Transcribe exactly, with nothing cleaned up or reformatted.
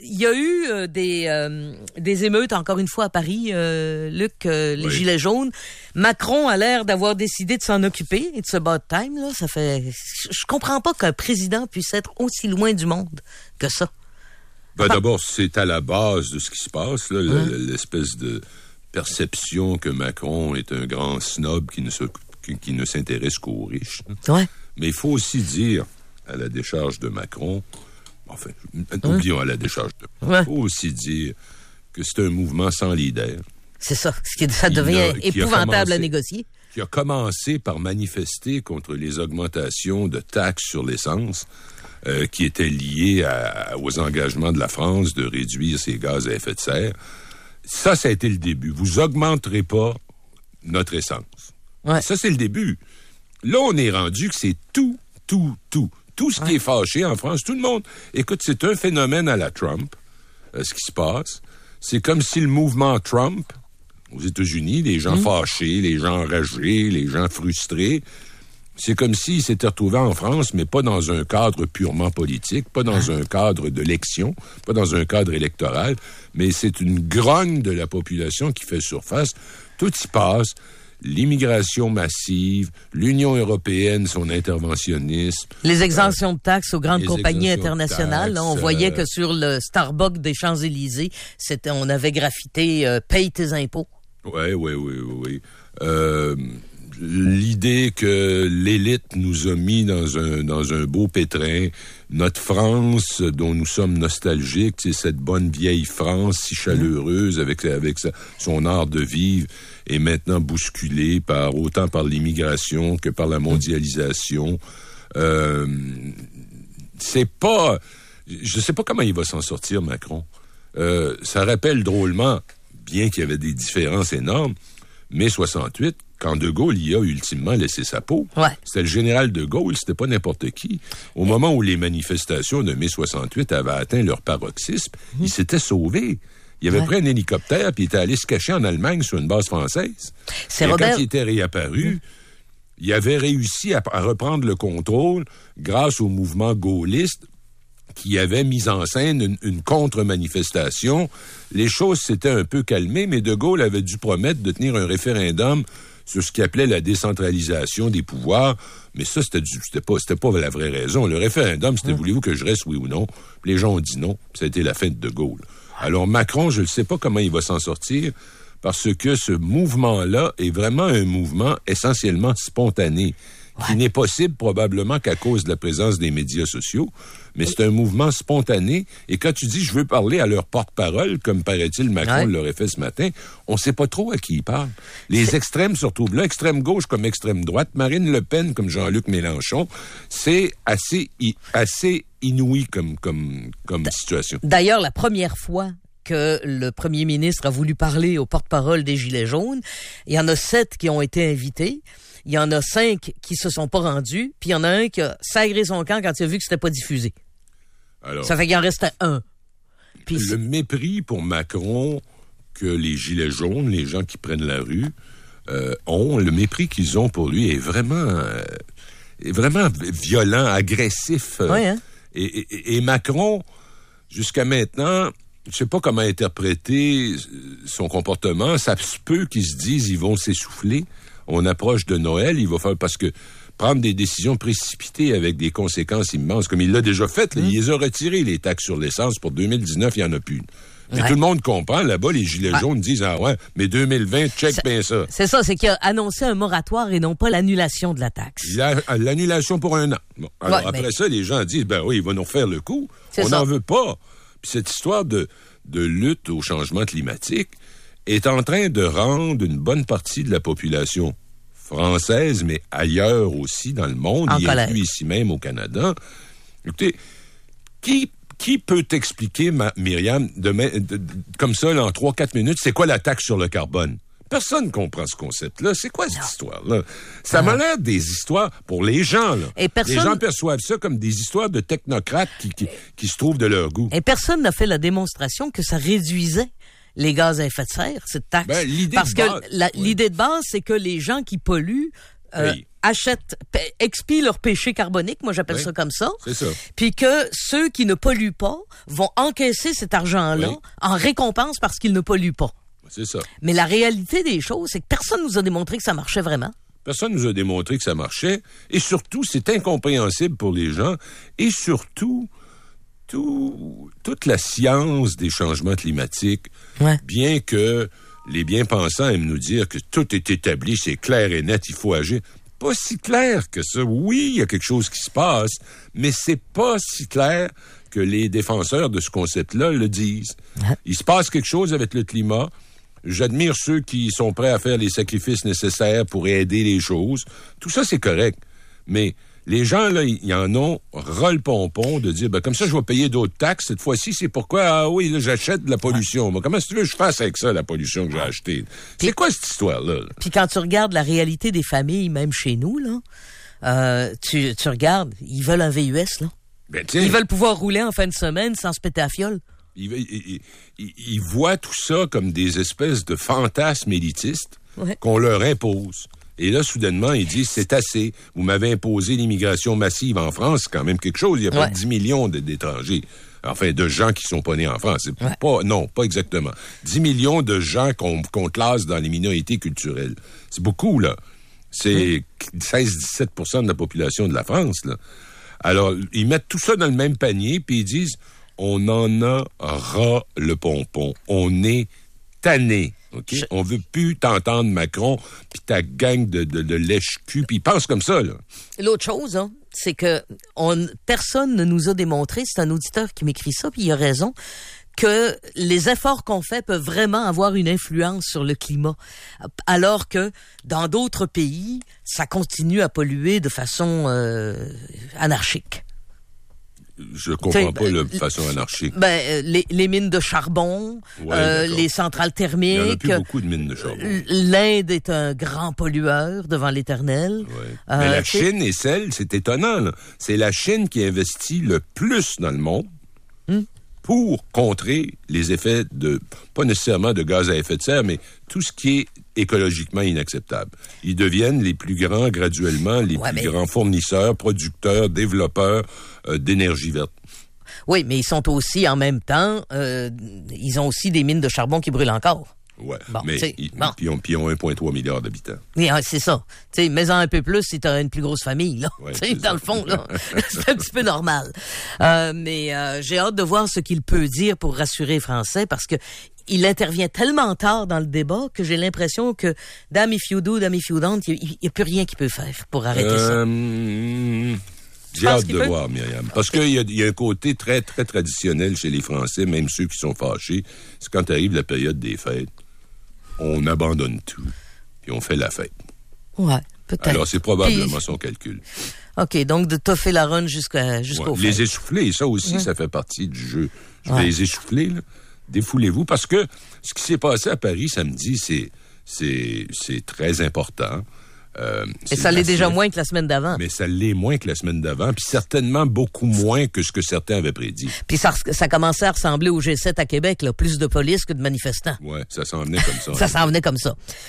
il y a eu euh, des euh, des émeutes encore une fois à Paris, euh, Luc, euh, les oui. Gilets jaunes. Macron a l'air d'avoir décidé de s'en occuper. It's about time, là. Ça fait. Je comprends pas qu'un président puisse être aussi loin du monde que ça. Ben, enfin, d'abord, c'est à la base de ce qui se passe, là, hein? L'espèce de perception que Macron est un grand snob qui ne se, qui, qui ne s'intéresse qu'aux riches. Ouais. Mais il faut aussi dire, à la décharge de Macron, enfin, oublions à la décharge de Macron, il ouais. faut aussi dire que c'est un mouvement sans leader. C'est ça, ce qui, ça devient a, épouvantable commencé, à négocier. Qui a commencé par manifester contre les augmentations de taxes sur l'essence, euh, qui étaient liées à, aux engagements de la France de réduire ses gaz à effet de serre. Ça, ça a été le début. Vous augmenterez pas notre essence. Ouais. Ça, c'est le début. Là, on est rendu que c'est tout, tout, tout. Tout ce ouais. qui est fâché en France, tout le monde. Écoute, c'est un phénomène à la Trump, euh, ce qui se passe. C'est comme si le mouvement Trump, aux États-Unis, les gens mmh. fâchés, les gens enragés, les gens frustrés, c'est comme s'ils s'étaient retrouvés en France, mais pas dans un cadre purement politique, pas dans un cadre d'élection, pas dans un cadre électoral, mais c'est une grogne de la population qui fait surface. Tout y passe. L'immigration massive, l'Union européenne, son interventionnisme. Les exemptions de taxes aux grandes compagnies internationales. Taxes, là, on voyait euh... que sur le Starbucks des Champs-Élysées, c'était, on avait graffité euh, « Paye tes impôts ». Oui, oui, oui, oui. oui. Euh, l'idée que l'élite nous a mis dans un dans un beau pétrin, notre France dont nous sommes nostalgiques, c'est cette bonne vieille France si chaleureuse avec avec sa, son art de vivre, est maintenant bousculée par autant par l'immigration que par la mondialisation. Euh, c'est pas, je sais pas comment il va s'en sortir, Macron. Euh, ça rappelle drôlement, bien qu'il y avait des différences énormes, mai soixante-huit, quand De Gaulle y a ultimement laissé sa peau. Ouais. C'était le général De Gaulle, c'était pas n'importe qui. Au moment où les manifestations de mai soixante-huit avaient atteint leur paroxysme, mmh. il s'était sauvé. Il avait ouais. pris un hélicoptère puis il était allé se cacher en Allemagne sur une base française. C'est Et Robert... quand il était réapparu, mmh. il avait réussi à, à reprendre le contrôle grâce au mouvement gaulliste qui avait mis en scène une, une contre-manifestation. Les choses s'étaient un peu calmées, mais De Gaulle avait dû promettre de tenir un référendum sur ce qu'il appelait la décentralisation des pouvoirs. Mais ça, c'était, du, c'était, pas, c'était pas la vraie raison. Le référendum, c'était mmh. voulez-vous que je reste, oui ou non? Les gens ont dit non. Ça a été la fin de De Gaulle. Alors Macron, je ne sais pas comment il va s'en sortir, parce que ce mouvement-là est vraiment un mouvement essentiellement spontané, ouais. qui n'est possible probablement qu'à cause de la présence des médias sociaux, mais c'est un mouvement spontané. Et quand tu dis « je veux parler à leur porte-parole », comme paraît-il Macron ouais. l'aurait fait ce matin, on ne sait pas trop à qui il parle. Les c'est... extrêmes se retrouvent là, extrême gauche comme extrême droite, Marine Le Pen comme Jean-Luc Mélenchon. C'est assez, assez inouï comme, comme, comme situation. D'ailleurs, la première fois que le premier ministre a voulu parler au porte-parole des Gilets jaunes, il y en a sept qui ont été invités. Il y en a cinq qui se sont pas rendus, puis il y en a un qui a sagré son camp quand il a vu que c'était pas diffusé. Alors, ça fait qu'il en restait un. Puis le c'est... mépris pour Macron que les Gilets jaunes, les gens qui prennent la rue, euh, ont, le mépris qu'ils ont pour lui est vraiment, euh, est vraiment violent, agressif. Euh, oui, hein? et, et, et Macron, jusqu'à maintenant, je sais pas comment interpréter son comportement. Ça se peut qu'ils se disent ils vont s'essouffler. On approche de Noël, il va faire parce que prendre des décisions précipitées avec des conséquences immenses, comme il l'a déjà fait, là, mmh. il les a retirées, les taxes sur l'essence. Pour deux mille dix-neuf, il n'y en a plus. Mais ouais. tout le monde comprend. Là-bas, les Gilets ouais. jaunes disent « Ah ouais, mais deux mille vingt, check c'est, bien ça. » C'est ça, c'est qu'il a annoncé un moratoire et non pas l'annulation de la taxe. La, l'annulation pour un an. Bon, alors ouais, après mais... ça, les gens disent « Ben oui, il va nous refaire le coup. » On n'en veut pas. Puis cette histoire de, de lutte au changement climatique est en train de rendre une bonne partie de la population française, mais ailleurs aussi dans le monde, y inclus ici même au Canada. Écoutez, qui, qui peut t'expliquer, ma, Myriam, de, de, de, comme ça, là, en trois quatre minutes, c'est quoi la taxe sur le carbone? Personne ne comprend ce concept-là. C'est quoi cette non. histoire-là? Ça ah. m'a l'air des histoires pour les gens, là. Et personne... Les gens perçoivent ça comme des histoires de technocrates qui, qui, qui se trouvent de leur goût. Et personne n'a fait la démonstration que ça réduisait les gaz à effet de serre, cette taxe. Ben, l'idée Parce de que base, la, ouais. l'idée de base, c'est que les gens qui polluent euh, oui. achètent, p- expient leur péché carbonique, moi j'appelle oui. ça comme ça. C'est ça. Puis que ceux qui ne polluent pas vont encaisser cet argent-là Oui. en récompense parce qu'ils ne polluent pas. C'est ça. Mais la réalité des choses, c'est que personne nous a démontré que ça marchait vraiment. Personne nous a démontré que ça marchait. Et surtout, c'est incompréhensible pour les gens. Et surtout, tout, toute la science des changements climatiques, Ouais. bien que les bien-pensants aiment nous dire que tout est établi, c'est clair et net, il faut agir. Pas si clair que ça. Oui, il y a quelque chose qui se passe, mais c'est pas si clair que les défenseurs de ce concept-là le disent. Ouais. Il se passe quelque chose avec le climat. J'admire ceux qui sont prêts à faire les sacrifices nécessaires pour aider les choses. Tout ça, c'est correct. Mais les gens, là, ils en ont ras le pompon de dire, ben, comme ça, je vais payer d'autres taxes. Cette fois-ci, c'est pourquoi, ah oui, là, j'achète de la pollution. Mais comment est-ce que tu veux que je fasse avec ça, la pollution que j'ai achetée? C'est quoi cette histoire-là? là? Puis quand tu regardes la réalité des familles, même chez nous, là, euh, tu, tu regardes, ils veulent un V U S, là. Ben, tiens, Ils veulent pouvoir rouler en fin de semaine sans se péter à fiole. Ils, ils, ils, ils voient tout ça comme des espèces de fantasmes élitistes Ouais. qu'on leur impose. Et là, soudainement, ils disent, c'est assez. Vous m'avez imposé l'immigration massive en France, c'est quand même quelque chose. Il y a pas Ouais. dix millions de, d'étrangers. Enfin, de gens qui sont pas nés en France. C'est Ouais. pas, non, pas exactement. dix millions de gens qu'on, qu'on classe dans les minorités culturelles. C'est beaucoup, là. C'est seize à dix-sept pour cent de la population de la France, là. Alors, ils mettent tout ça dans le même panier, puis ils disent, on en a ras le pompon. On est tanné. OK? Je... On veut plus t'entendre, Macron, puis ta gang de, de, de lèche-cul, puis ils pensent comme ça, là. L'autre chose, hein, c'est que on, personne ne nous a démontré, c'est un auditeur qui m'écrit ça, puis il a raison, que les efforts qu'on fait peuvent vraiment avoir une influence sur le climat, alors que dans d'autres pays, ça continue à polluer de façon euh, anarchique. Je comprends T'sais, pas ben, de façon anarchique. Ben, euh, les, les mines de charbon, Ouais, euh, d'accord. les centrales Il y en a thermiques. plus beaucoup de mines de charbon. L'Inde est un grand pollueur devant l'Éternel. Ouais. Euh, Mais la t'sais- Chine et celle, c'est étonnant, là. C'est la Chine qui investit le plus dans le monde Hmm. pour contrer les effets de, pas nécessairement de gaz à effet de serre, mais tout ce qui est écologiquement inacceptable. Ils deviennent les plus grands graduellement, les Ouais, plus mais- grands fournisseurs, producteurs, développeurs euh, d'énergie verte. Oui, mais ils sont aussi, en même temps, euh, ils ont aussi des mines de charbon qui brûlent encore. Ouais. Bon, mais t'sais, ils, bon. puis ils ont, puis ils ont un virgule trois milliard d'habitants. Oui, hein, c'est ça. Tu sais, mets-en un peu plus si t'as une plus grosse famille, là. Ouais, Tu sais, c'est dans ça. le fond, là, c'est un petit peu normal. Euh, mais euh, j'ai hâte de voir ce qu'il peut dire pour rassurer les Français, parce que il intervient tellement tard dans le débat que j'ai l'impression que damn if you do, damn if you don't, il n'y a plus rien qu'il peut faire pour arrêter ça. Euh, J'ai penses hâte qu'il de peut? voir, Myriam. Parce qu'il y a, il y a un côté très, très traditionnel chez les Français, même ceux qui sont fâchés. C'est quand arrive la période des fêtes, on abandonne tout, puis on fait la fête. Ouais, peut-être. Alors, c'est probablement Puis- son calcul. OK, donc de toffer la run jusqu'à, jusqu'au Ouais. fait. Les essouffler, ça aussi, ça fait partie du jeu. Je vais Ouais. les essouffler, là. Défoulez-vous, parce que ce qui s'est passé à Paris samedi, c'est, c'est, c'est très important. Euh, Et c'est ça l'est déjà massif. moins que la semaine d'avant. Mais ça l'est moins que la semaine d'avant, puis certainement beaucoup moins que ce que certains avaient prédit. Puis ça, ça commençait à ressembler au G sept à Québec, là. Plus de police que de manifestants. Ouais, ça s'en venait comme ça. Ça s'en venait comme ça.